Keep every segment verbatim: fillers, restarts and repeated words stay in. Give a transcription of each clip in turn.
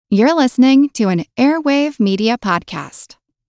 You're listening to an Airwave Media Podcast.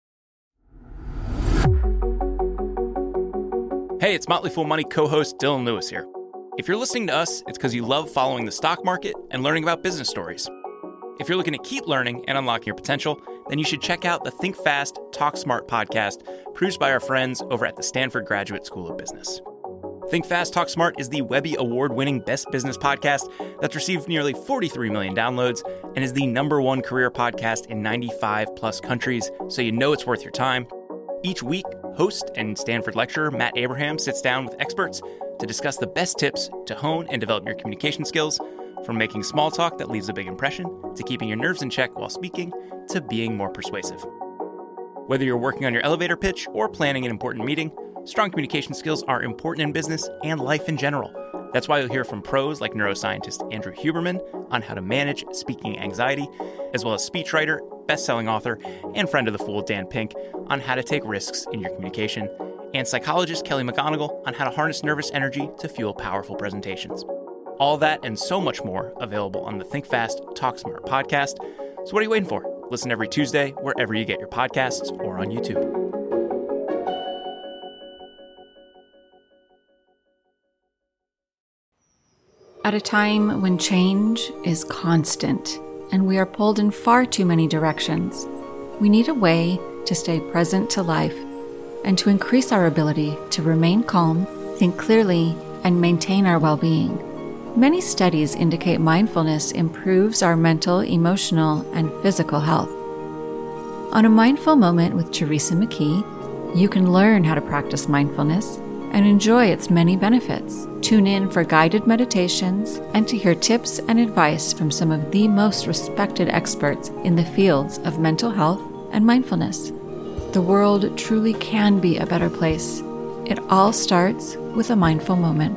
Hey, it's Motley Fool Money co-host Dylan Lewis here. If you're listening to us, it's because you love following the stock market and learning about business stories. If you're looking to keep learning and unlocking your potential, then you should check out the Think Fast, Talk Smart podcast produced by our friends over at the Stanford Graduate School of Business. Think Fast, Talk Smart is the Webby Award-winning best business podcast that's received nearly forty-three million downloads and is the number one career podcast in ninety-five plus countries, so you know it's worth your time. Each week, host and Stanford lecturer Matt Abraham sits down with experts to discuss the best tips to hone and develop your communication skills, from making small talk that leaves a big impression, to keeping your nerves in check while speaking, to being more persuasive. Whether you're working on your elevator pitch or planning an important meeting, strong communication skills are important in business and life in general. That's why you'll hear from pros like neuroscientist Andrew Huberman on how to manage speaking anxiety, as well as speechwriter, best-selling author, and friend of the Fool Dan Pink on how to take risks in your communication, and psychologist Kelly McGonigal on how to harness nervous energy to fuel powerful presentations. All that and so much more available on the Think Fast, Talk Smart podcast. So what are you waiting for? Listen every Tuesday wherever you get your podcasts or on YouTube. At a time when change is constant and we are pulled in far too many directions, we need a way to stay present to life and to increase our ability to remain calm, think clearly, and maintain our well-being. Many studies indicate mindfulness improves our mental, emotional, and physical health. On A Mindful Moment with Teresa McKee, you can learn how to practice mindfulness and enjoy its many benefits. Tune in for guided meditations and to hear tips and advice from some of the most respected experts in the fields of mental health and mindfulness. The world truly can be a better place. It all starts with a mindful moment.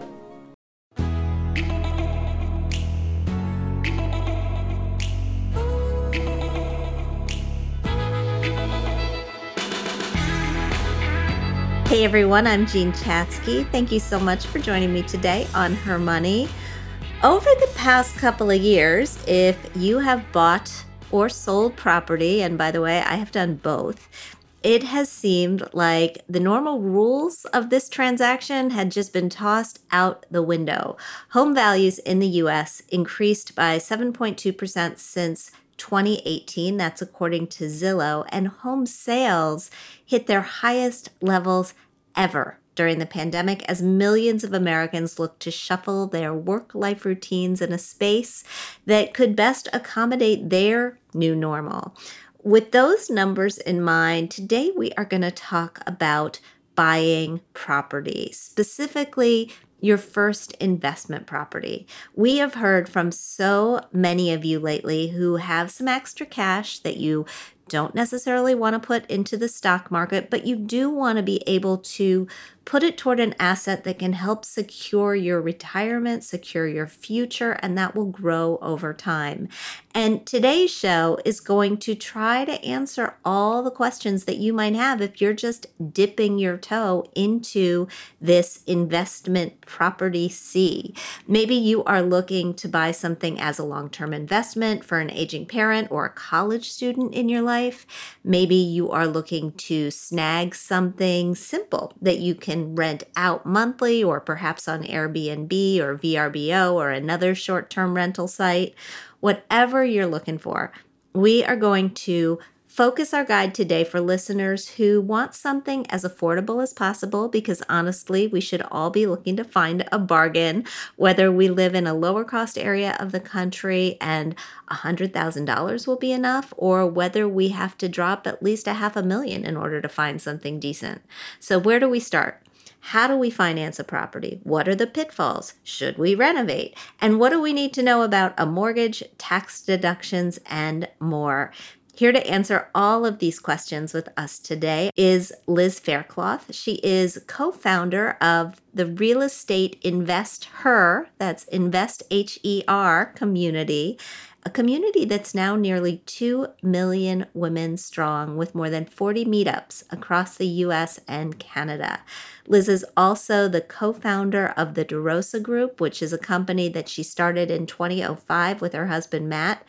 Hey everyone, I'm Jean Chatzky. Thank you so much for joining me today on Her Money. Over the past couple of years, if you have bought or sold property, and by the way, I have done both, it has seemed like the normal rules of this transaction had just been tossed out the window. Home values in the U S increased by seven point two percent since twenty eighteen, that's according to Zillow, and home sales hit their highest levels ever during the pandemic as millions of Americans look to shuffle their work-life routines in a space that could best accommodate their new normal. With those numbers in mind, today we are going to talk about buying property, specifically your first investment property. We have heard from so many of you lately who have some extra cash that you don't necessarily want to put into the stock market, but you do want to be able to put it toward an asset that can help secure your retirement, secure your future, and that will grow over time. And today's show is going to try to answer all the questions that you might have if you're just dipping your toe into this investment property sea. Maybe you are looking to buy something as a long-term investment for an aging parent or a college student in your life. Maybe you are looking to snag something simple that you can rent out monthly or perhaps on Airbnb or V R B O or another short-term rental site. Whatever you're looking for, we are going to focus our guide today for listeners who want something as affordable as possible, because honestly, we should all be looking to find a bargain, whether we live in a lower cost area of the country and one hundred thousand dollars will be enough, or whether we have to drop at least a half a million in order to find something decent. So where do we start? How do we finance a property? What are the pitfalls? Should we renovate? And what do we need to know about a mortgage, tax deductions, and more? Here to answer all of these questions with us today is Liz Faircloth. She is co-founder of the Real Estate Invest Her, that's Invest H E R community, a community that's now nearly two million women strong with more than forty meetups across the U S and Canada. Liz is also the co-founder of the DeRosa Group, which is a company that she started in twenty oh five with her husband, Matt.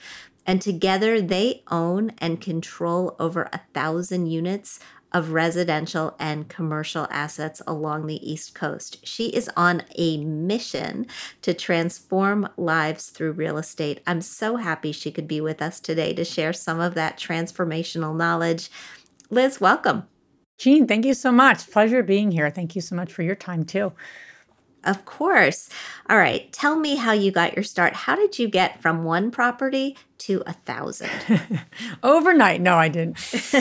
And together they own and control over a thousand units of residential and commercial assets along the East Coast. She is on a mission to transform lives through real estate. I'm so happy she could be with us today to share some of that transformational knowledge. Liz, welcome. Jean, thank you so much. Pleasure being here. Thank you so much for your time too. Of course. All right. Tell me how you got your start. How did you get from one property to a thousand? Overnight. No, I didn't.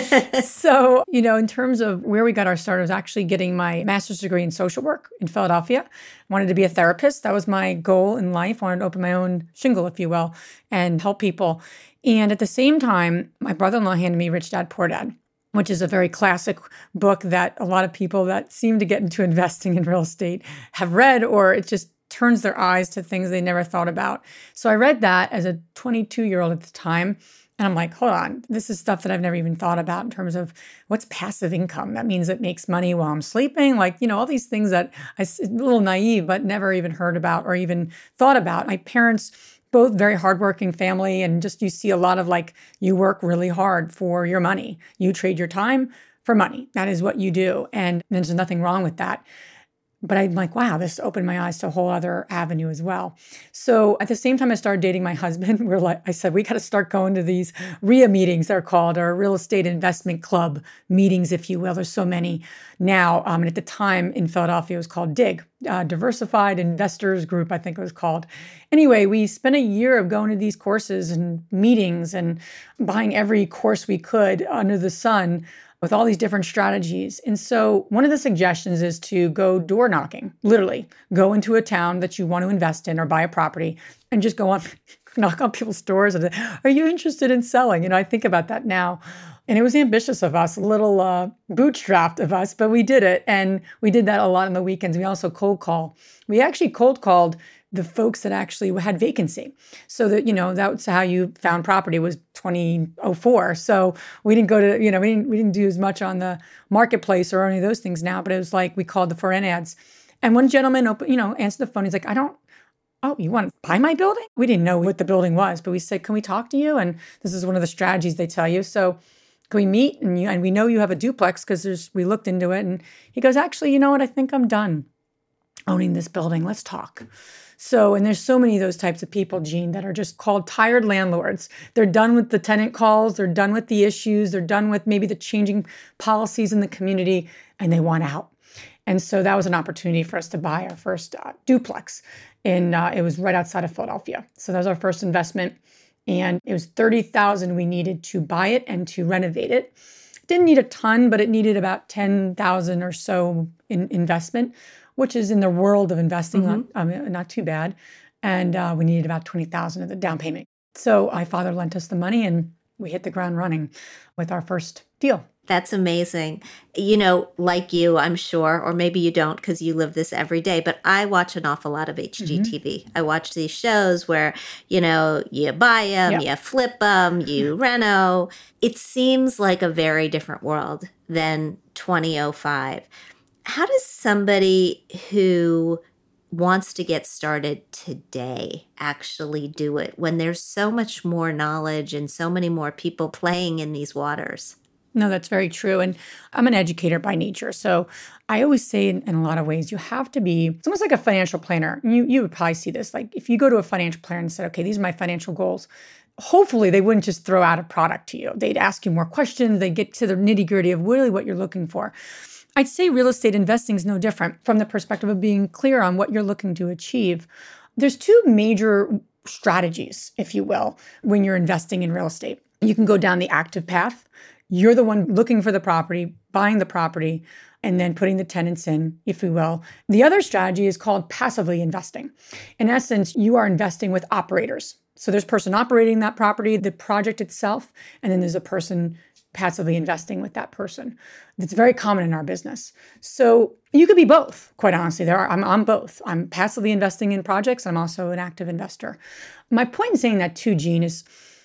So, you know, in terms of where we got our start, I was actually getting my master's degree in social work in Philadelphia. I wanted to be a therapist. That was my goal in life. I wanted to open my own shingle, if you will, and help people. And at the same time, my brother-in-law handed me Rich Dad, Poor Dad, which is a very classic book that a lot of people that seem to get into investing in real estate have read, or it just turns their eyes to things they never thought about. So I read that as a twenty-two-year-old at the time, and I'm like, hold on, this is stuff that I've never even thought about in terms of what's passive income. That means it makes money while I'm sleeping. Like, you know, all these things that I, a little naive, but never even heard about or even thought about. My parents, both very hardworking family, and just you see a lot of like, you work really hard for your money. You trade your time for money. That is what you do. And there's nothing wrong with that. But I'm like, wow, this opened my eyes to a whole other avenue as well. So at the same time I started dating my husband, we're like, I said, we got to start going to these R I A meetings, they're called, or real estate investment club meetings, if you will. There's so many now. Um, and at the time in Philadelphia, it was called DIG, uh, Diversified Investors Group, I think it was called. Anyway, we spent a year of going to these courses and meetings and buying every course we could under the sun, with all these different strategies. And so one of the suggestions is to go door knocking, literally go into a town that you want to invest in or buy a property and just go on, knock on people's doors and, are you interested in selling? You know, I think about that now. And it was ambitious of us, a little uh, bootstrapped of us, but we did it. And we did that a lot on the weekends. We also cold call. We actually cold called the folks that actually had vacancy. So that, you know, that's how you found property was twenty oh four. So we didn't go to, you know, we didn't, we didn't do as much on the marketplace or any of those things now, but it was like, we called the for rent ads. And one gentleman, open, you know, answered the phone. He's like, I don't, oh, you want to buy my building? We didn't know what the building was, but we said, can we talk to you? And this is one of the strategies they tell you. So can we meet? And you, and we know you have a duplex because there's, we looked into it. And he goes, actually, you know what? I think I'm done owning this building. Let's talk. So, and there's so many of those types of people, Jean, that are just called tired landlords. They're done with the tenant calls. They're done with the issues. They're done with maybe the changing policies in the community, and they want out. And so that was an opportunity for us to buy our first uh, duplex. And uh, it was right outside of Philadelphia. So that was our first investment. And it was thirty thousand dollars we needed to buy it and to renovate it. It didn't need a ton, but it needed about ten thousand dollars or so in investment, which is in the world of investing, mm-hmm. not, um, not too bad. And uh, we needed about twenty thousand dollars of the down payment. So my father lent us the money and we hit the ground running with our first deal. That's amazing. You know, like you, I'm sure, or maybe you don't because you live this every day, but I watch an awful lot of H G T V. Mm-hmm. I watch these shows where, you know, you buy them, yep. you flip them, you reno. It seems like a very different world than twenty oh five. How does somebody who wants to get started today actually do it when there's so much more knowledge and so many more people playing in these waters? No, that's very true. And I'm an educator by nature. So I always say in, in a lot of ways, you have to be, it's almost like a financial planner. You, you would probably see this. Like if you go to a financial planner and said, okay, these are my financial goals, hopefully they wouldn't just throw out a product to you. They'd ask you more questions. They'd get to the nitty gritty of really what you're looking for. I'd say real estate investing is no different from the perspective of being clear on what you're looking to achieve. There's two major strategies, if you will, when you're investing in real estate. You can go down the active path. You're the one looking for the property, buying the property, and then putting the tenants in, if you will. The other strategy is called passively investing. In essence, you are investing with operators. So there's a person operating that property, the project itself, and then there's a person passively investing with that person. It's very common in our business. So you could be both, quite honestly. There are, I'm, I'm both. I'm passively investing in projects. I'm also an active investor. My point in saying that too, Jean, is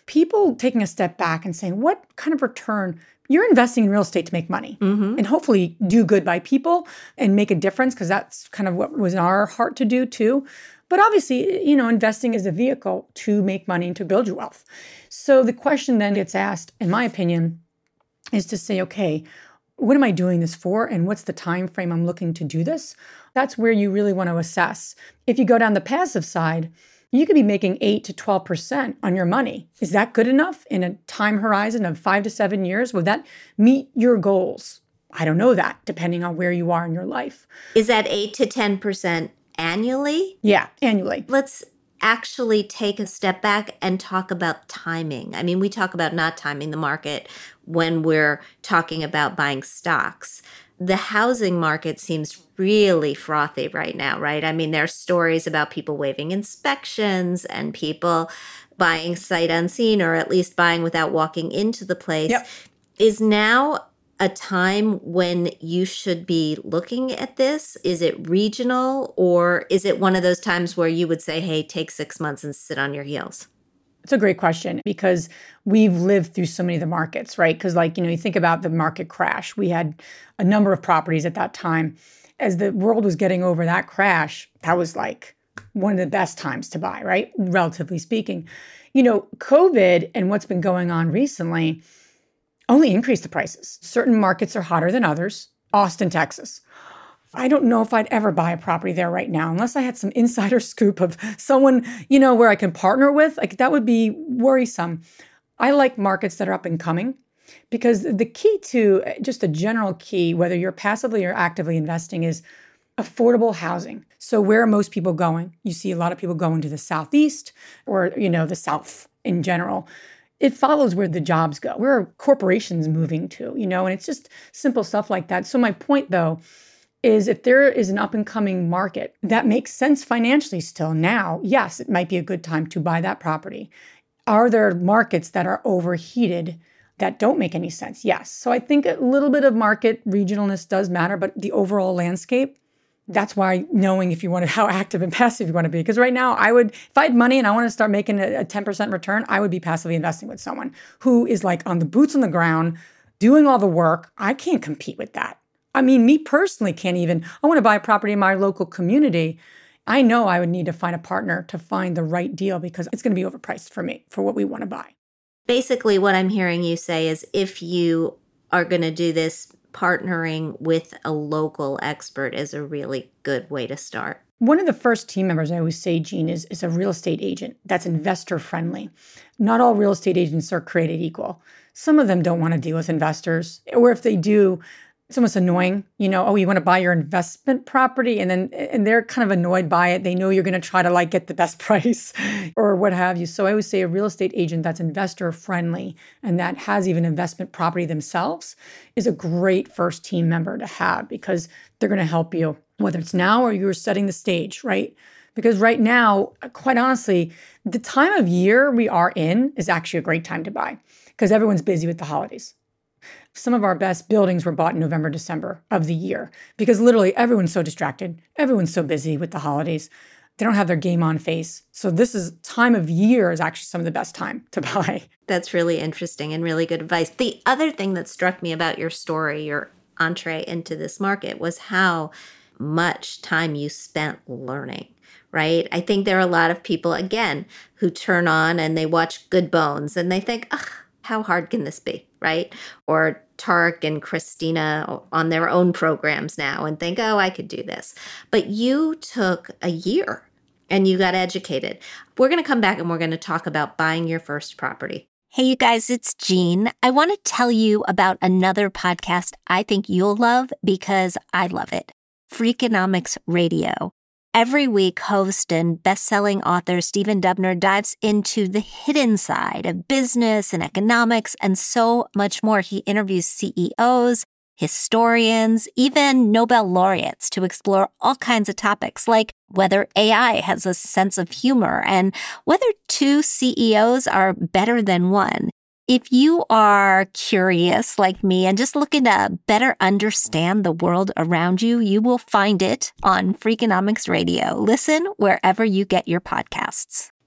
people taking a step back and saying, what kind of return? You're investing in real estate to make money Mm-hmm. and hopefully do good by people and make a difference, because that's kind of what was in our heart to do too. But obviously, you know, investing is a vehicle to make money and to build your wealth. So the question then gets asked, in my opinion, is to say, okay, what am I doing this for? And what's the time frame I'm looking to do this? That's where you really want to assess. If you go down the passive side, you could be making eight to twelve percent on your money. Is that good enough in a time horizon of five to seven years? Will that meet your goals? I don't know that, depending on where you are in your life. Is that eight to ten percent annually? Yeah, annually. Let's actually take a step back and talk about timing. I mean, we talk about not timing the market when we're talking about buying stocks. The housing market seems really frothy right now, right? I mean, there are stories about people waiving inspections and people buying sight unseen, or at least buying without walking into the place. Yep. Is now a time when you should be looking at this? Is it regional, or is it one of those times where you would say, hey, take six months and sit on your heels? It's a great question, because we've lived through so many of the markets, right? Because like, you know, you think about the market crash. We had a number of properties at that time. As the world was getting over that crash, that was like one of the best times to buy, right? Relatively speaking. You know, COVID and what's been going on recently only increased the prices. Certain markets are hotter than others. Austin, Texas. I don't know if I'd ever buy a property there right now, unless I had some insider scoop of someone, you know, where I can partner with. Like, that would be worrisome. I like markets that are up and coming, because the key to, just a general key, whether you're passively or actively investing, is affordable housing. So where are most people going? You see a lot of people going to the Southeast, or, you know, the South in general. It follows where the jobs go. Where are corporations moving to, you know, and it's just simple stuff like that. So my point, though, is if there is an up-and-coming market that makes sense financially still now, yes, it might be a good time to buy that property. Are there markets that are overheated that don't make any sense? Yes. So I think a little bit of market regionalness does matter, but the overall landscape, that's why knowing if you want to, how active and passive you want to be. Because right now, I would, if I had money and I want to start making a, a ten percent return, I would be passively investing with someone who is like on the boots on the ground, doing all the work. I can't compete with that. I mean, me personally can't even, I want to buy a property in my local community. I know I would need to find a partner to find the right deal, because it's going to be overpriced for me for what we want to buy. Basically, what I'm hearing you say is, if you are going to do this, partnering with a local expert is a really good way to start. One of the first team members, I always say, Jean, is, is a real estate agent that's investor friendly. Not all real estate agents are created equal. Some of them don't want to deal with investors, or if they do, it's almost annoying, you know, oh, you want to buy your investment property, and then and they're kind of annoyed by it. They know you're going to try to like get the best price or what have you. So I always say a real estate agent that's investor friendly and that has even investment property themselves is a great first team member to have, because they're going to help you, whether it's now or you're setting the stage, right? Because right now, quite honestly, the time of year we are in is actually a great time to buy, because everyone's busy with the holidays. Some of our best buildings were bought in November, December of the year, because literally everyone's so distracted. Everyone's so busy with the holidays. They don't have their game on face. So this is time of year is actually some of the best time to buy. That's really interesting and really good advice. The other thing that struck me about your story, your entree into this market, was how much time you spent learning, right? I think there are a lot of people, again, who turn on and they watch Good Bones and they think, ugh, how hard can this be, right? Or Tarek and Christina on their own programs now and think, oh, I could do this. But you took a year and you got educated. We're going to come back and we're going to talk about buying your first property. Hey, you guys, it's Jean. I want to tell you about another podcast I think you'll love because I love it. Freakonomics Radio. Every week, host and best-selling author Stephen Dubner dives into the hidden side of business and economics and so much more. He interviews C E Os, historians, even Nobel laureates to explore all kinds of topics like whether A I has a sense of humor and whether two C E Os are better than one. If you are curious like me and just looking to better understand the world around you, you will find it on Freakonomics Radio. Listen wherever you get your podcasts.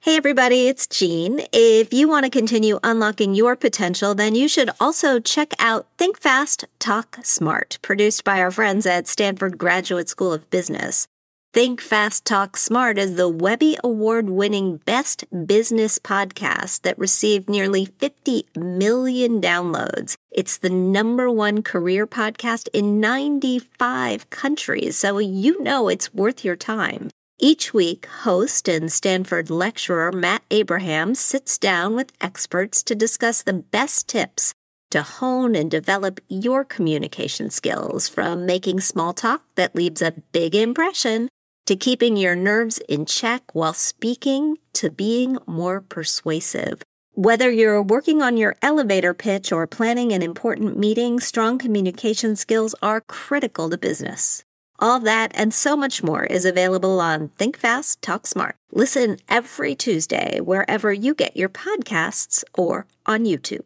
Hey everybody, it's Jean. If you want to continue unlocking your potential, then you should also check out Think Fast, Talk Smart, produced by our friends at Stanford Graduate School of Business. Think Fast, Talk Smart is the Webby Award-winning Best Business podcast that received nearly fifty million downloads. It's the number one career podcast in ninety-five countries, so you know it's worth your time. Each week, host and Stanford lecturer Matt Abraham sits down with experts to discuss the best tips to hone and develop your communication skills, from making small talk that leaves a big impression to keeping your nerves in check while speaking to being more persuasive. Whether you're working on your elevator pitch or planning an important meeting, strong communication skills are critical to business. All that and so much more is available on Think Fast, Talk Smart. Listen every Tuesday wherever you get your podcasts or on YouTube.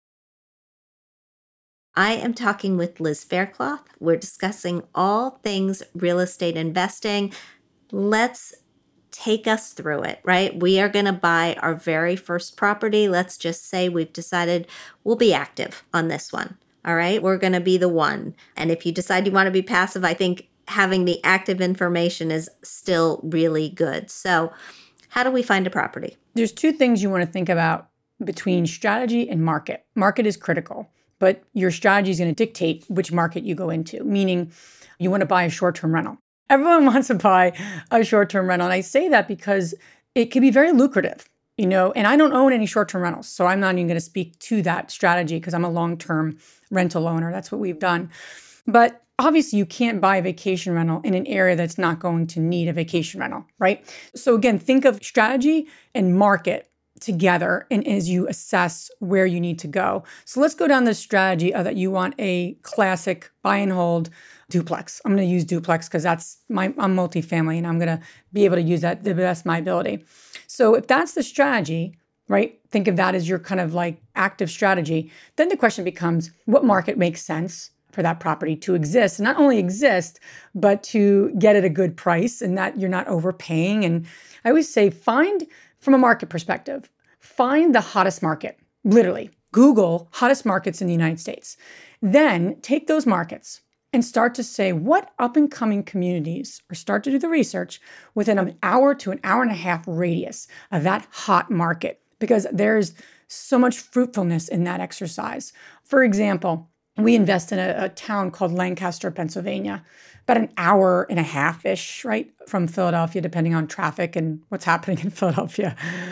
I am talking with Liz Faircloth. We're discussing all things real estate investing. Let's take us through it, right? We are going to buy our very first property. Let's just say we've decided we'll be active on this one. All right, we're going to be the one. And if you decide you want to be passive, I think having the active information is still really good. So how do we find a property? There's two things you want to think about between strategy and market. Market is critical, but your strategy is going to dictate which market you go into, meaning you want to buy a short-term rental. Everyone wants to buy a short-term rental. And I say that because it can be very lucrative, you know, and I don't own any short-term rentals. So I'm not even going to speak to that strategy because I'm a long-term rental owner. That's what we've done. But obviously, you can't buy a vacation rental in an area that's not going to need a vacation rental, right? So again, think of strategy and market together and as you assess where you need to go. So let's go down the strategy of that you want a classic buy and hold duplex. I'm going to use duplex because that's my I'm multifamily and I'm going to be able to use that to the best of my ability. So if that's the strategy, right? Think of that as your kind of like active strategy. Then the question becomes, what market makes sense for that property to exist, and not only exist, but to get at a good price and that you're not overpaying. And I always say, find, from a market perspective, find the hottest market. Literally, Google hottest markets in the United States. Then take those markets and start to say what up-and-coming communities, or start to do the research within an hour to an hour and a half radius of that hot market, because there's so much fruitfulness in that exercise. For example, we invest in a, a town called Lancaster, Pennsylvania, about an hour and a half-ish, right, from Philadelphia, depending on traffic and what's happening in Philadelphia.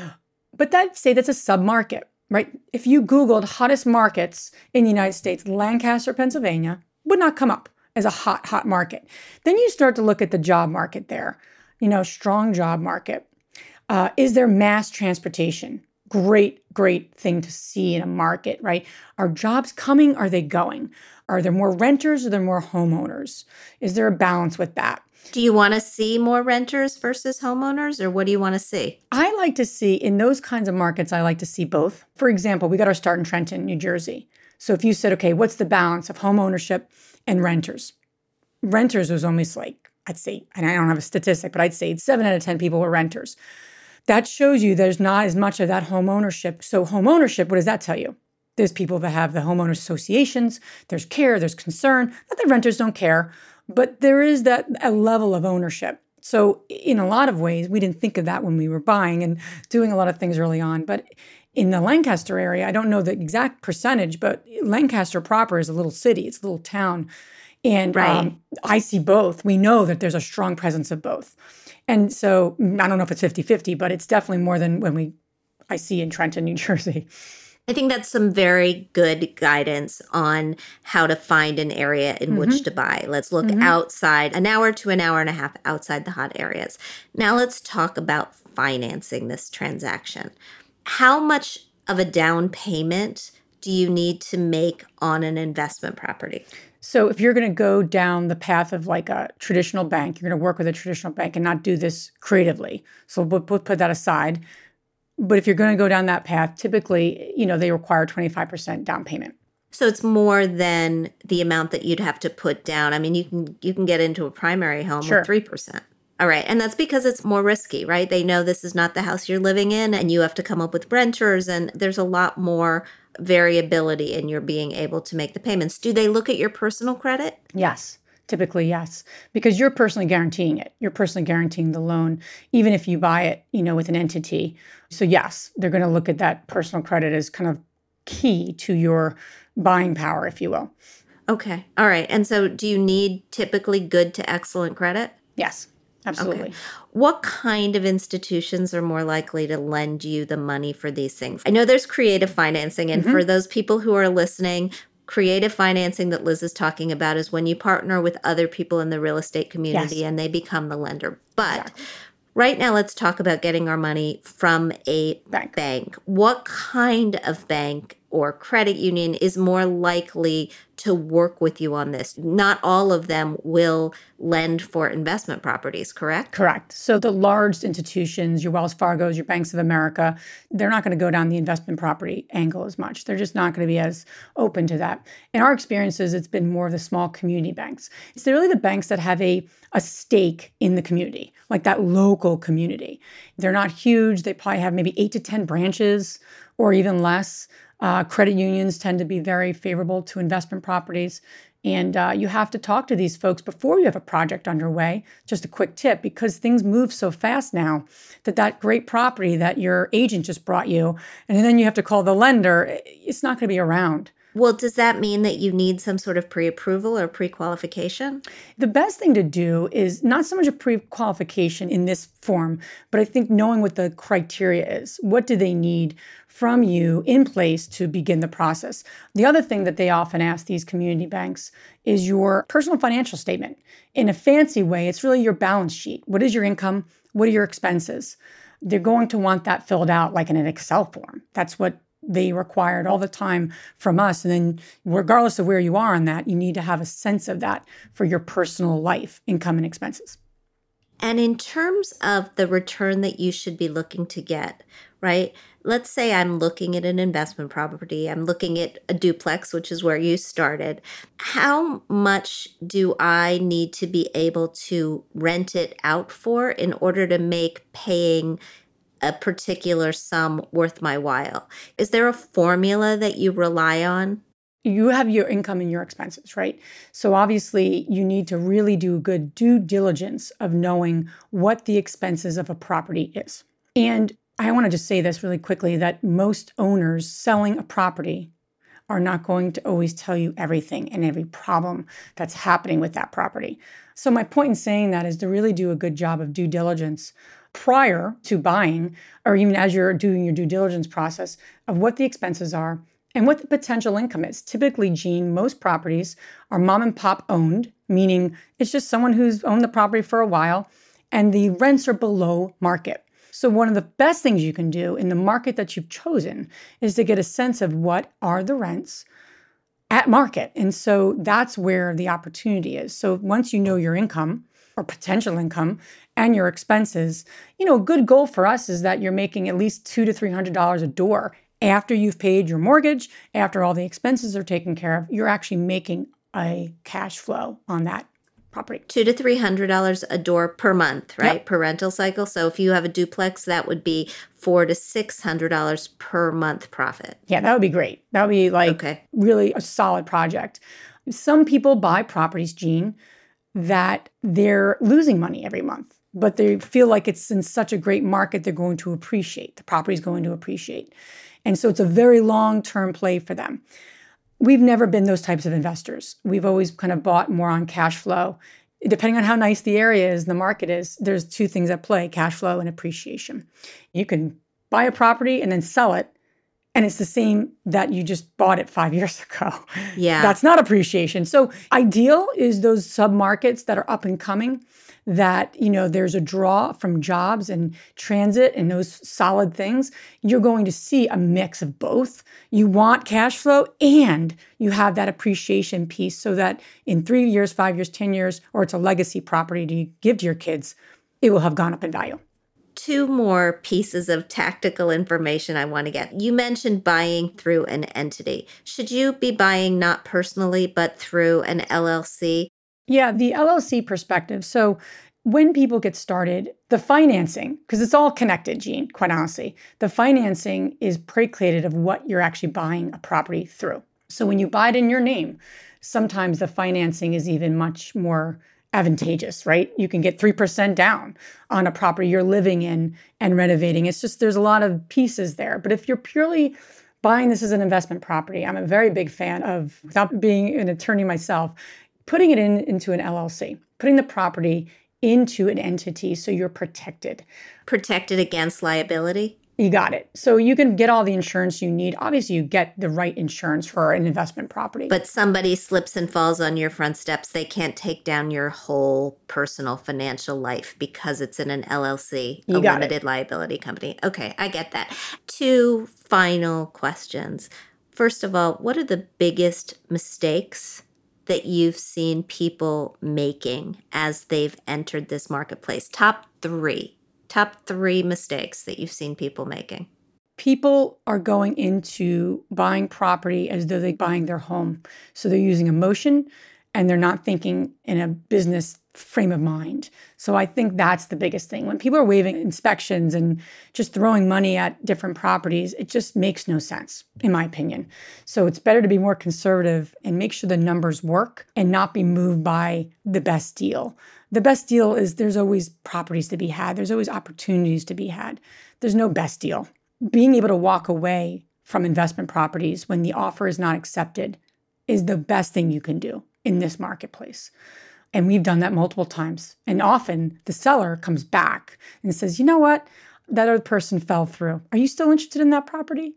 But that say that's a sub-market, right? If you Googled hottest markets in the United States, Lancaster, Pennsylvania would not come up as a hot, hot market. Then you start to look at the job market there, you know, strong job market. Uh, is there mass transportation? Great, great thing to see in a market, right? Are jobs coming? Are they going? Are there more renters or are there more homeowners? Is there a balance with that? Do you want to see more renters versus homeowners, or what do you want to see? I like to see, in those kinds of markets, I like to see both. For example, we got our start in Trenton, New Jersey. So if you said, okay, what's the balance of home ownership and renters? Renters was almost like, I'd say, and I don't have a statistic, but I'd say seven out of ten people were renters. That shows you there's not as much of that home ownership. So home ownership, what does that tell you? There's people that have the homeowners associations, there's care, there's concern. Not that renters don't care, but there is that a level of ownership. So in a lot of ways, we didn't think of that when we were buying and doing a lot of things early on. But in the Lancaster area, I don't know the exact percentage, but Lancaster proper is a little city, it's a little town. And right. um, I see both. We know that there's a strong presence of both. And so I don't know if it's fifty-fifty, but it's definitely more than when we I see in Trenton, New Jersey. I think that's some very good guidance on how to find an area in mm-hmm. which to buy. Let's look mm-hmm. outside, an hour to an hour and a half outside the hot areas. Now let's talk about financing this transaction. How much of a down payment do you need to make on an investment property? So if you're going to go down the path of like a traditional bank, you're going to work with a traditional bank and not do this creatively. So we'll put, put that aside. But if you're going to go down that path, typically, you know, they require twenty-five percent down payment. So it's more than the amount that you'd have to put down. I mean, you can you can get into a primary home Sure. with three percent. All right. And that's because it's more risky, right? They know this is not the house you're living in and you have to come up with renters, and there's a lot more variability in your being able to make the payments. Do they look at your personal credit? Yes. Typically, yes, because you're personally guaranteeing it. You're personally guaranteeing the loan, even if you buy it, you know, with an entity. So yes, they're going to look at that personal credit as kind of key to your buying power, if you will. Okay. All right. And so do you need typically good to excellent credit? Yes, absolutely. Okay. What kind of institutions are more likely to lend you the money for these things? I know there's creative financing, and mm-hmm. for those people who are listening, creative financing that Liz is talking about is when you partner with other people in the real estate community, yes. and they become the lender. But exactly. right now, let's talk about getting our money from a bank. bank. What kind of bank or credit union is more likely to work with you on this? Not all of them will lend for investment properties, correct? Correct. So the large institutions, your Wells Fargos, your Banks of America, they're not going to go down the investment property angle as much. They're just not going to be as open to that. In our experiences, it's been more of the small community banks. It's really the banks that have a, a stake in the community, like that local community. They're not huge. They probably have maybe eight to ten branches or even less. Uh, credit unions tend to be very favorable to investment properties. And uh, you have to talk to these folks before you have a project underway. Just a quick tip, because things move so fast now that that great property that your agent just brought you, and then you have to call the lender, it's not going to be around. Well, does that mean that you need some sort of pre-approval or pre-qualification? The best thing to do is not so much a pre-qualification in this form, but I think knowing what the criteria is. What do they need from you in place to begin the process? The other thing that they often ask these community banks is your personal financial statement. In a fancy way, it's really your balance sheet. What is your income? What are your expenses? They're going to want that filled out like in an Excel form. That's what they required all the time from us. And then regardless of where you are on that, you need to have a sense of that for your personal life, income and expenses. And in terms of the return that you should be looking to get, right? Let's say I'm looking at an investment property. I'm looking at a duplex, which is where you started. How much do I need to be able to rent it out for in order to make paying a particular sum worth my while? Is there a formula that you rely on? You have your income and your expenses, right? So obviously you need to really do good due diligence of knowing what the expenses of a property is. And I want to just say this really quickly, that most owners selling a property are not going to always tell you everything and every problem that's happening with that property. So my point in saying that is to really do a good job of due diligence prior to buying, or even as you're doing your due diligence process, of what the expenses are and what the potential income is. Typically, Jean, most properties are mom and pop owned, meaning it's just someone who's owned the property for a while, and the rents are below market. So one of the best things you can do in the market that you've chosen is to get a sense of what are the rents at market. And so that's where the opportunity is. So once you know your income or potential income and your expenses, you know, a good goal for us is that you're making at least two to three hundred dollars a door after you've paid your mortgage, after all the expenses are taken care of. You're actually making a cash flow on that property. Two to three hundred dollars a door per month, right? Yep. Per rental cycle. So if you have a duplex, that would be four to six hundred dollars per month profit. Yeah, that would be great. That would be like okay. really a solid project. Some people buy properties, Jean, that they're losing money every month, but they feel like it's in such a great market, they're going to appreciate. The property is going to appreciate. And so it's a very long-term play for them. We've never been those types of investors. We've always kind of bought more on cash flow. Depending on how nice the area is, the market is, there's two things at play, cash flow and appreciation. You can buy a property and then sell it, and it's the same that you just bought it five years ago. Yeah. That's not appreciation. So ideal is those submarkets that are up and coming, that, you know, there's a draw from jobs and transit and those solid things. You're going to see a mix of both. You want cash flow and you have that appreciation piece so that in three years, five years, ten years, or it's a legacy property to give to your kids, it will have gone up in value. Two more pieces of tactical information I want to get. You mentioned buying through an entity. Should you be buying not personally, but through an L L C? Yeah, the L L C perspective. So when people get started, the financing, because it's all connected, Jean, quite honestly, the financing is predicated of what you're actually buying a property through. So when you buy it in your name, sometimes the financing is even much more advantageous, right? You can get three percent down on a property you're living in and renovating. It's just, there's a lot of pieces there. But if you're purely buying this as an investment property, I'm a very big fan of, without being an attorney myself, putting it in into an L L C, putting the property into an entity so you're protected. Protected against liability? You got it. So you can get all the insurance you need. Obviously, you get the right insurance for an investment property. But somebody slips and falls on your front steps, they can't take down your whole personal financial life because it's in an L L C, a limited liability company. Okay, I get that. Two final questions. First of all, what are the biggest mistakes that you've seen people making as they've entered this marketplace? Top three. Top three mistakes that you've seen people making. People are going into buying property as though they're buying their home. So they're using emotion and they're not thinking in a business frame of mind. So I think that's the biggest thing. When people are waiving inspections and just throwing money at different properties, it just makes no sense, in my opinion. So it's better to be more conservative and make sure the numbers work and not be moved by the best deal. The best deal is there's always properties to be had. There's always opportunities to be had. There's no best deal. Being able to walk away from investment properties when the offer is not accepted is the best thing you can do in this marketplace. And we've done that multiple times. And often the seller comes back and says, you know what? That other person fell through. Are you still interested in that property?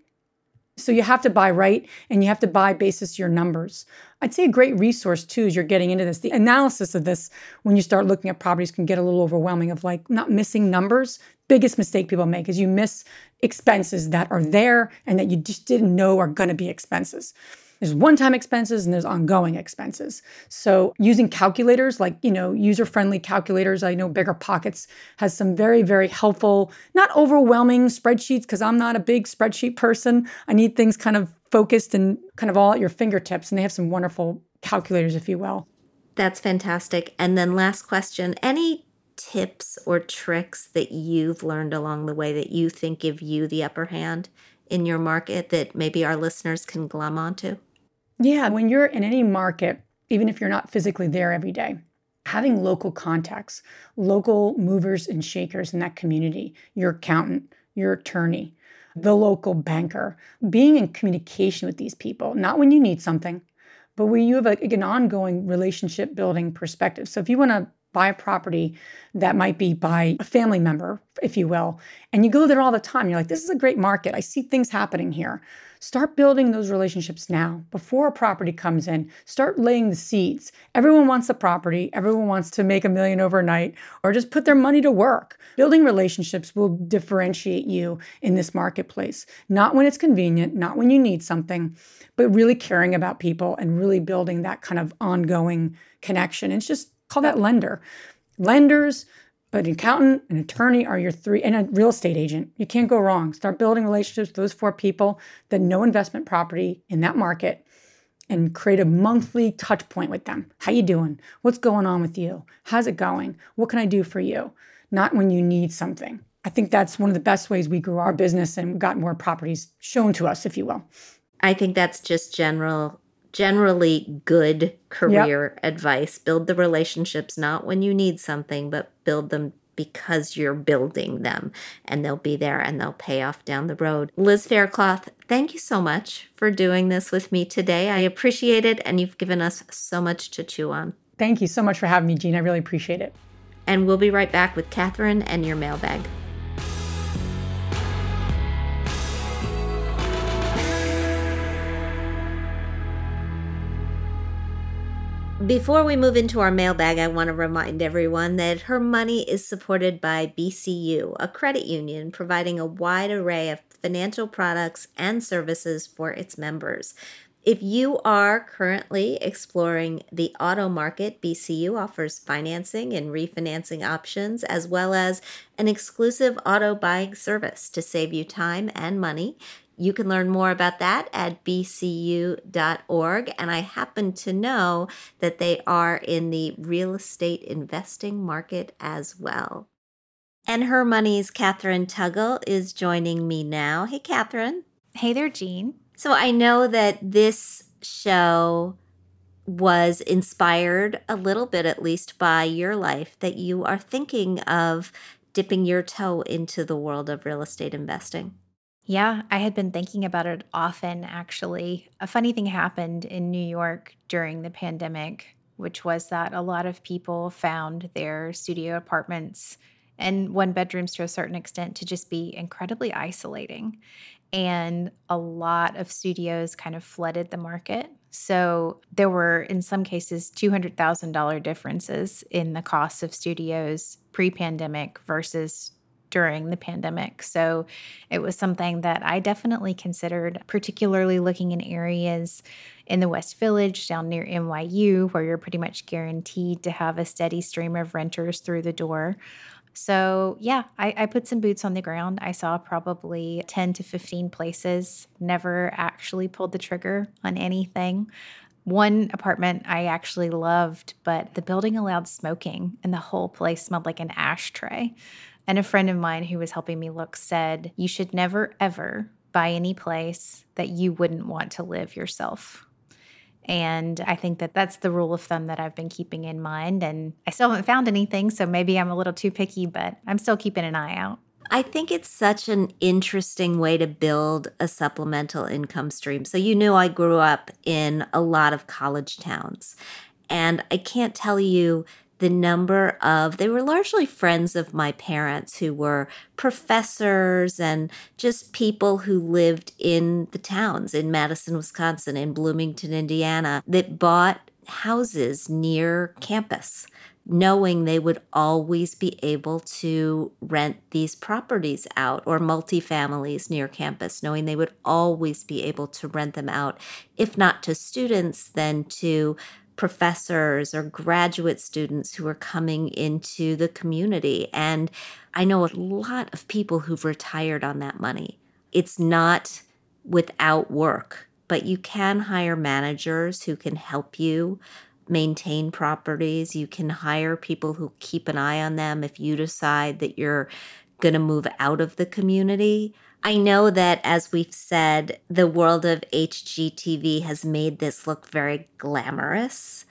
So you have to buy right, and you have to buy basis your numbers. I'd say a great resource too as you're getting into this. The analysis of this, when you start looking at properties, can get a little overwhelming of like not missing numbers. Biggest mistake people make is you miss expenses that are there and that you just didn't know are going to be expenses. There's one-time expenses and there's ongoing expenses. So using calculators, like, you know, user-friendly calculators, I know BiggerPockets has some very, very helpful, not overwhelming spreadsheets, because I'm not a big spreadsheet person. I need things kind of focused and kind of all at your fingertips. And they have some wonderful calculators, if you will. That's fantastic. And then last question, any tips or tricks that you've learned along the way that you think give you the upper hand in your market that maybe our listeners can glom onto? Yeah, when you're in any market, even if you're not physically there every day, having local contacts, local movers and shakers in that community, your accountant, your attorney, the local banker, being in communication with these people, not when you need something, but where you have a, an ongoing relationship building perspective. So if you want to buy a property that might be by a family member, if you will, and you go there all the time, you're like, this is a great market. I see things happening here. Start building those relationships now before a property comes in. Start laying the seeds. Everyone wants a property. Everyone wants to make a million overnight or just put their money to work. Building relationships will differentiate you in this marketplace. Not when it's convenient, not when you need something, but really caring about people and really building that kind of ongoing connection. It's just call that lender. Lenders, an accountant, an attorney are your three, and a real estate agent. You can't go wrong. Start building relationships with those four people that know investment property in that market and create a monthly touch point with them. How you doing? What's going on with you? How's it going? What can I do for you? Not when you need something. I think that's one of the best ways we grew our business and got more properties shown to us, if you will. I think that's just general generally good career yep. advice. Build the relationships, not when you need something, but build them because you're building them, and they'll be there and they'll pay off down the road. Liz Faircloth, thank you so much for doing this with me today. I appreciate it, and you've given us so much to chew on. Thank you so much for having me, Jean. I really appreciate it. And we'll be right back with Catherine and your mailbag. Before we move into our mailbag, I want to remind everyone that Her Money is supported by B C U, a credit union providing a wide array of financial products and services for its members. If you are currently exploring the auto market, B C U offers financing and refinancing options, as well as an exclusive auto buying service to save you time and money. You can learn more about that at b c u dot org. And I happen to know that they are in the real estate investing market as well. And Her Money's Catherine Tuggle is joining me now. Hey, Catherine. Hey there, Jean. So I know that this show was inspired a little bit, at least, by your life, that you are thinking of dipping your toe into the world of real estate investing. Yeah, I had been thinking about it often, actually. A funny thing happened in New York during the pandemic, which was that a lot of people found their studio apartments and one bedrooms to a certain extent to just be incredibly isolating. And a lot of studios kind of flooded the market. So there were, in some cases, two hundred thousand dollars differences in the cost of studios pre-pandemic versus during the pandemic. So it was something that I definitely considered, particularly looking in areas in the West Village, down near N Y U, where you're pretty much guaranteed to have a steady stream of renters through the door. So yeah, I, I put some boots on the ground. I saw probably ten to fifteen places, never actually pulled the trigger on anything. One apartment I actually loved, but the building allowed smoking and the whole place smelled like an ashtray. And a friend of mine who was helping me look said, you should never, ever buy any place that you wouldn't want to live yourself. And I think that that's the rule of thumb that I've been keeping in mind. And I still haven't found anything, so maybe I'm a little too picky, but I'm still keeping an eye out. I think it's such an interesting way to build a supplemental income stream. So you knew I grew up in a lot of college towns. And I can't tell you the number of, they were largely friends of my parents who were professors and just people who lived in the towns in Madison, Wisconsin, in Bloomington, Indiana, that bought houses near campus, knowing they would always be able to rent these properties out, or multifamilies near campus, knowing they would always be able to rent them out, if not to students, then to professors or graduate students who are coming into the community. And I know a lot of people who've retired on that money. It's not without work, but you can hire managers who can help you maintain properties. You can hire people who keep an eye on them if you decide that you're going to move out of the community. I know that, as we've said, the world of H G T V has made this look very glamorous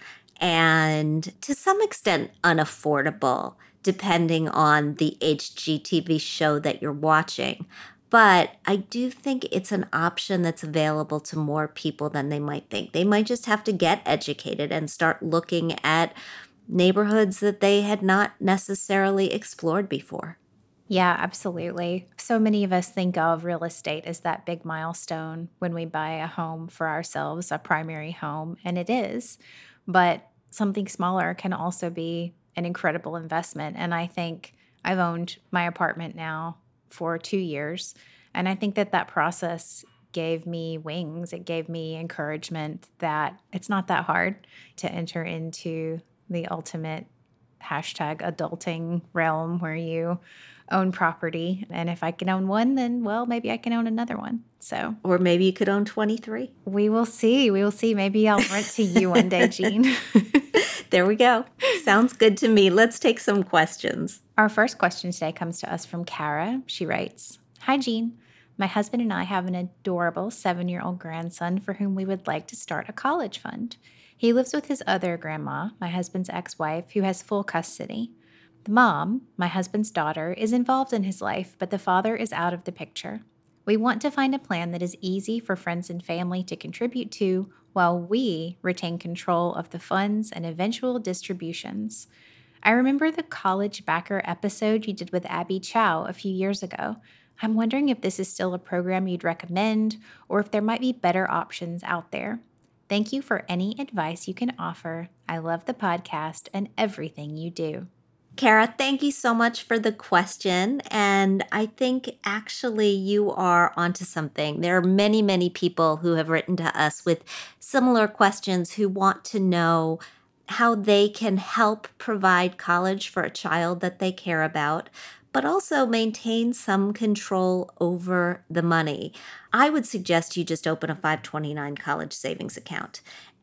and to some extent unaffordable, depending on the H G T V show that you're watching. But I do think it's an option that's available to more people than they might think. They might just have to get educated and start looking at neighborhoods that they had not necessarily explored before. Yeah, absolutely. So many of us think of real estate as that big milestone when we buy a home for ourselves, a primary home, and it is. But something smaller can also be an incredible investment. And I think I've owned my apartment now for two years. And I think that that process gave me wings. It gave me encouragement that it's not that hard to enter into the ultimate hashtag adulting realm where you own property. And if I can own one, then, well, maybe I can own another one. So, or maybe you could own twenty-three. We will see. We will see. Maybe I'll rent to you one day, Jean. There we go. Sounds good to me. Let's take some questions. Our first question today comes to us from Kara. She writes, "Hi, Jean. My husband and I have an adorable seven-year-old grandson for whom we would like to start a college fund. He lives with his other grandma, my husband's ex-wife, who has full custody. The mom, my husband's daughter, is involved in his life, but the father is out of the picture. We want to find a plan that is easy for friends and family to contribute to while we retain control of the funds and eventual distributions. I remember the college backer episode you did with Abby Chow a few years ago. I'm wondering if this is still a program you'd recommend or if there might be better options out there. Thank you for any advice you can offer. I love the podcast and everything you do." Kara, thank you so much for the question. And I think actually you are onto something. There are many, many people who have written to us with similar questions who want to know how they can help provide college for a child that they care about, but also maintain some control over the money. I would suggest you just open a five twenty-nine college savings account.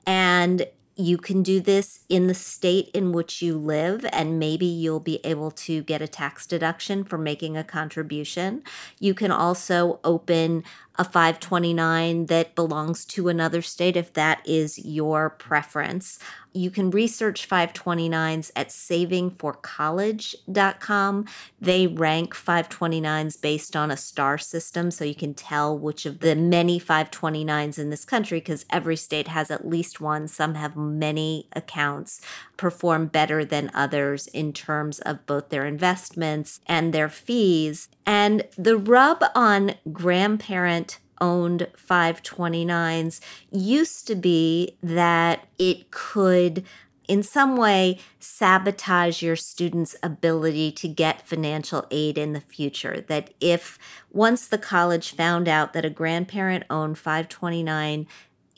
And you can do this in the state in which you live, and maybe you'll be able to get a tax deduction for making a contribution. You can also open a five twenty-nine that belongs to another state if that is your preference. You can research five twenty-nines at saving for college dot com. They rank five twenty-nines based on a star system, so you can tell which of the many five twenty-nines in this country, because every state has at least one. Some have many accounts, perform better than others in terms of both their investments and their fees. And the rub on grandparent owned five twenty-nines used to be that it could in some way sabotage your student's ability to get financial aid in the future. That if once the college found out that a grandparent owned five twenty-nine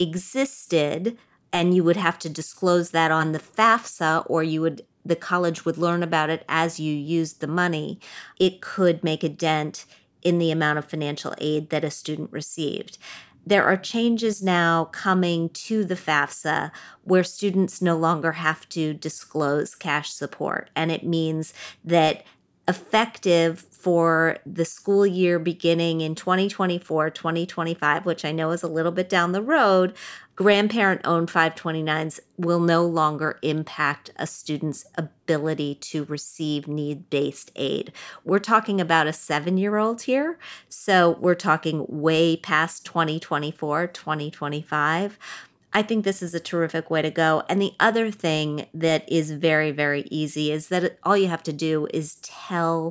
existed, and you would have to disclose that on the FAFSA, or you would the college would learn about it as you used the money, it could make a dent in the amount of financial aid that a student received. There are changes now coming to the FAFSA where students no longer have to disclose cash support. And it means that effective for the school year beginning in twenty twenty-four, twenty twenty-five, which I know is a little bit down the road, grandparent-owned five twenty-nines will no longer impact a student's ability to receive need-based aid. We're talking about a seven-year-old here, so we're talking way past twenty twenty-four, twenty twenty-five. I think this is a terrific way to go. And the other thing that is very, very easy is that all you have to do is tell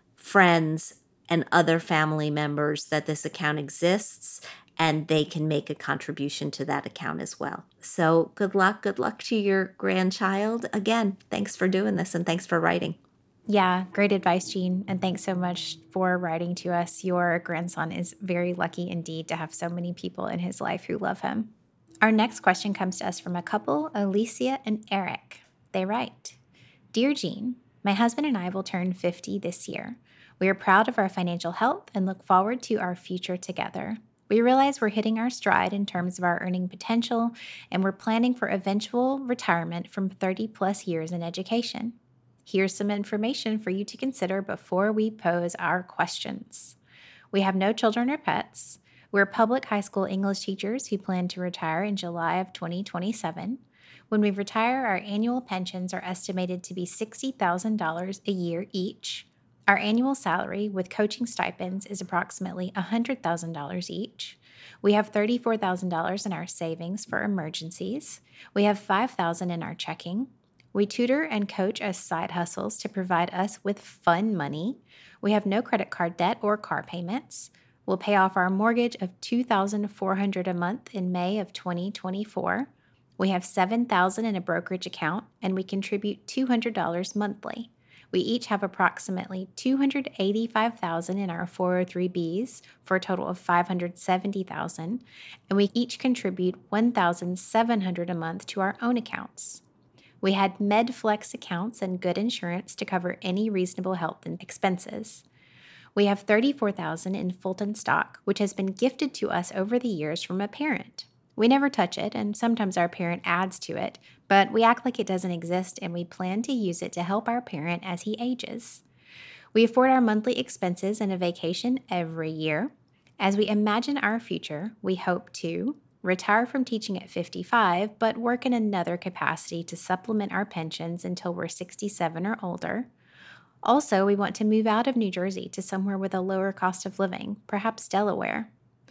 friends and other family members that this account exists, and they can make a contribution to that account as well. So good luck. Good luck to your grandchild. Again, thanks for doing this, and thanks for writing. Yeah, great advice, Jean. And thanks so much for writing to us. Your grandson is very lucky indeed to have so many people in his life who love him. Our next question comes to us from a couple, Alicia and Eric. They write, Dear Jean, my husband and I will turn fifty this year. We are proud of our financial health and look forward to our future together. We realize we're hitting our stride in terms of our earning potential, and we're planning for eventual retirement from thirty plus years in education. Here's some information for you to consider before we pose our questions. We have no children or pets. We're public high school English teachers who plan to retire in July of twenty twenty-seven. When we retire, our annual pensions are estimated to be sixty thousand dollars a year each. Our annual salary with coaching stipends is approximately one hundred thousand dollars each. We have thirty-four thousand dollars in our savings for emergencies. We have five thousand dollars in our checking. We tutor and coach as side hustles to provide us with fun money. We have no credit card debt or car payments. We'll pay off our mortgage of two thousand four hundred dollars a month in May of twenty twenty-four. We have seven thousand dollars in a brokerage account, and we contribute two hundred dollars monthly. We each have approximately two hundred eighty-five thousand dollars in our four oh three B's for a total of five hundred seventy thousand dollars, and we each contribute one thousand seven hundred dollars a month to our own accounts. We had MedFlex accounts and good insurance to cover any reasonable health and expenses. We have thirty-four thousand dollars in Fulton stock, which has been gifted to us over the years from a parent. We never touch it, and sometimes our parent adds to it, but we act like it doesn't exist, and we plan to use it to help our parent as he ages. We afford our monthly expenses and a vacation every year. As we imagine our future, we hope to retire from teaching at fifty-five, but work in another capacity to supplement our pensions until we're sixty-seven or older. Also, we want to move out of New Jersey to somewhere with a lower cost of living, perhaps Delaware.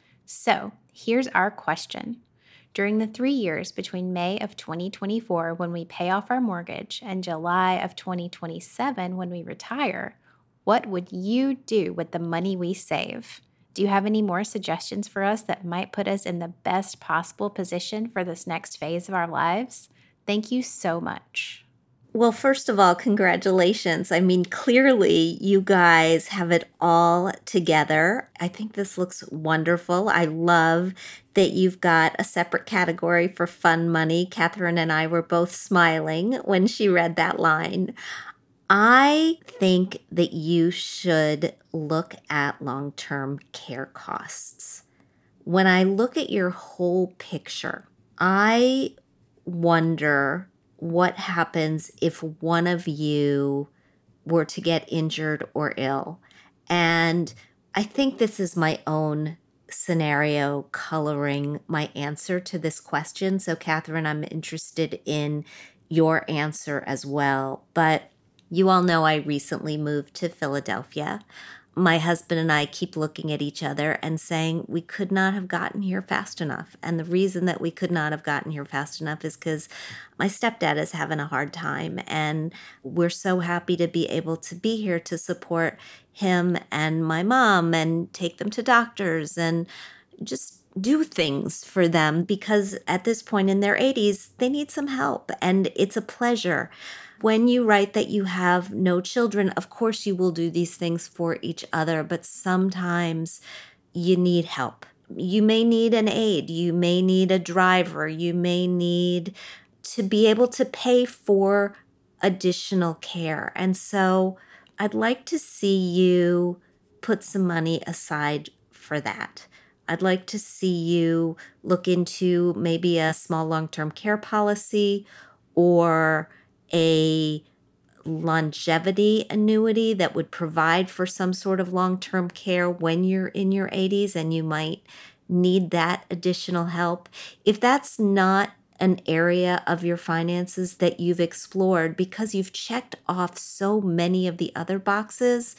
So, here's our question. During the three years between May of twenty twenty-four, when we pay off our mortgage, and July of twenty twenty-seven, when we retire, what would you do with the money we save? Do you have any more suggestions for us that might put us in the best possible position for this next phase of our lives? Thank you so much. Well, first of all, congratulations. I mean, clearly you guys have it all together. I think this looks wonderful. I love that you've got a separate category for fun money. Catherine and I were both smiling when she read that line. I think that you should look at long-term care costs. When I look at your whole picture, I wonder what happens if one of you were to get injured or ill. And I think this is my own scenario coloring my answer to this question. So, Catherine, I'm interested in your answer as well. But you all know I recently moved to Philadelphia. My husband and I keep looking at each other and saying we could not have gotten here fast enough. And the reason that we could not have gotten here fast enough is because my stepdad is having a hard time. And we're so happy to be able to be here to support him and my mom and take them to doctors and just do things for them, because at this point in their eighties, they need some help. And it's a pleasure. When you write that you have no children, of course you will do these things for each other, but sometimes you need help. You may need an aide, you may need a driver, you may need to be able to pay for additional care. And so I'd like to see you put some money aside for that. I'd like to see you look into maybe a small long-term care policy or a longevity annuity that would provide for some sort of long-term care when you're in your eighties and you might need that additional help. If that's not an area of your finances that you've explored because you've checked off so many of the other boxes,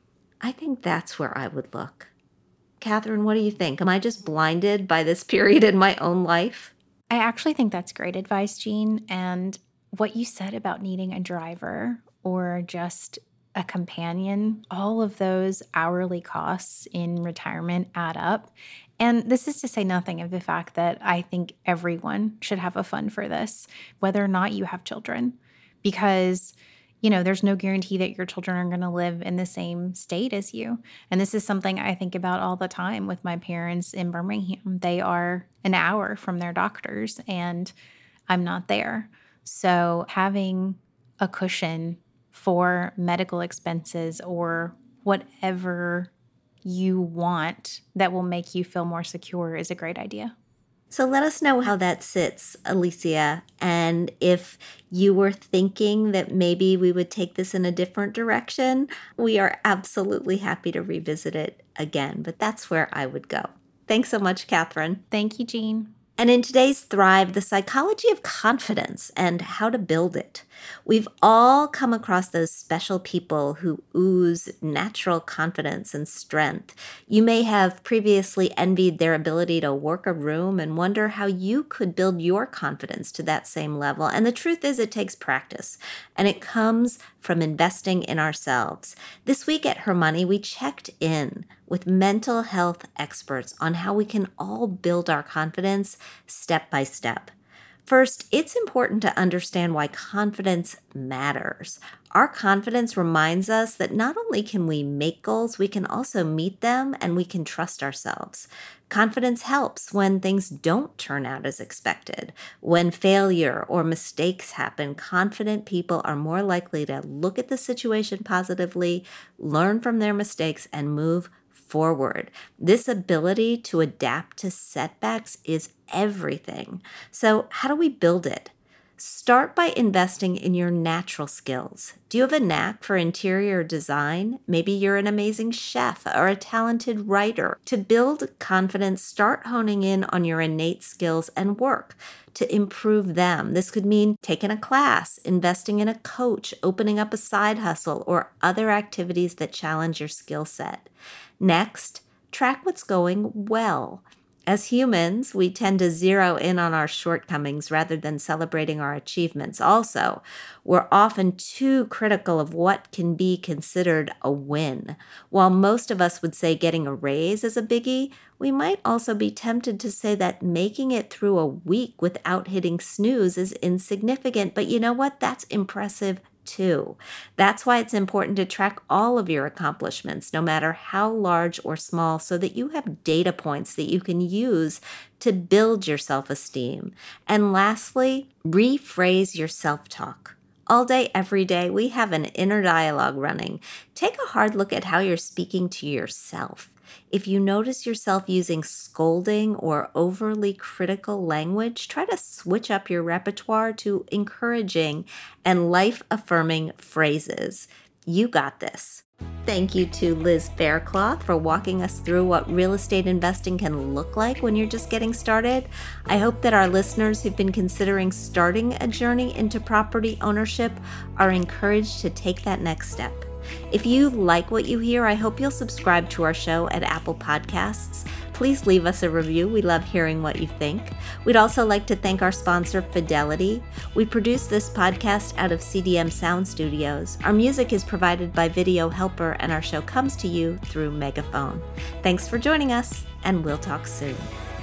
I think that's where I would look. Catherine, what do you think? Am I just blinded by this period in my own life? I actually think that's great advice, Jean. And what you said about needing a driver or just a companion, all of those hourly costs in retirement add up. And this is to say nothing of the fact that I think everyone should have a fund for this, whether or not you have children, because you know, there's no guarantee that your children are going to live in the same state as you. And this is something I think about all the time with my parents in Birmingham. They are an hour from their doctors and I'm not there. So having a cushion for medical expenses or whatever you want that will make you feel more secure is a great idea. So let us know how that sits, Alicia. And if you were thinking that maybe we would take this in a different direction, we are absolutely happy to revisit it again. But that's where I would go. Thanks so much, Catherine. Thank you, Jean. And in today's Thrive, the psychology of confidence and how to build it. We've all come across those special people who ooze natural confidence and strength. You may have previously envied their ability to work a room and wonder how you could build your confidence to that same level. And the truth is, it takes practice, and it comes from investing in ourselves. This week at Her Money, we checked in with mental health experts on how we can all build our confidence step by step. First, it's important to understand why confidence matters. Our confidence reminds us that not only can we make goals, we can also meet them and we can trust ourselves. Confidence helps when things don't turn out as expected. When failure or mistakes happen, confident people are more likely to look at the situation positively, learn from their mistakes, and move forward. This ability to adapt to setbacks is everything. So how do we build it? Start by investing in your natural skills. Do you have a knack for interior design? Maybe you're an amazing chef or a talented writer. To build confidence, start honing in on your innate skills and work to improve them. This could mean taking a class, investing in a coach, opening up a side hustle, or other activities that challenge your skill set. Next, track what's going well. As humans, we tend to zero in on our shortcomings rather than celebrating our achievements. Also, we're often too critical of what can be considered a win. While most of us would say getting a raise is a biggie, we might also be tempted to say that making it through a week without hitting snooze is insignificant. But you know what? That's impressive too. That's why it's important to track all of your accomplishments, no matter how large or small, so that you have data points that you can use to build your self-esteem. And lastly, rephrase your self-talk. All day, every day, we have an inner dialogue running. Take a hard look at how you're speaking to yourself. If you notice yourself using scolding or overly critical language, try to switch up your repertoire to encouraging and life-affirming phrases. You got this. Thank you to Liz Faircloth for walking us through what real estate investing can look like when you're just getting started. I hope that our listeners who've been considering starting a journey into property ownership are encouraged to take that next step. If you like what you hear, I hope you'll subscribe to our show at Apple Podcasts. Please leave us a review. We love hearing what you think. We'd also like to thank our sponsor, Fidelity. We produce this podcast out of C D M Sound Studios. Our music is provided by Video Helper, and our show comes to you through Megaphone. Thanks for joining us, and we'll talk soon.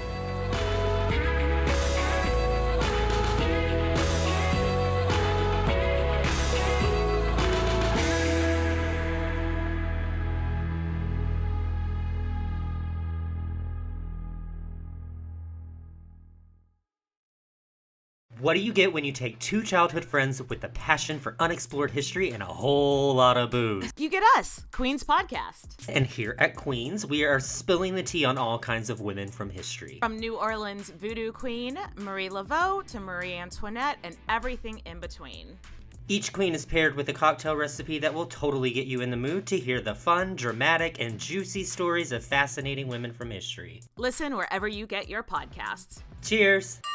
What do you get when you take two childhood friends with a passion for unexplored history and a whole lot of booze? You get us, Queen's Podcast. And here at Queen's, we are spilling the tea on all kinds of women from history. From New Orleans voodoo queen, Marie Laveau, to Marie Antoinette, and everything in between. Each queen is paired with a cocktail recipe that will totally get you in the mood to hear the fun, dramatic, and juicy stories of fascinating women from history. Listen wherever you get your podcasts. Cheers!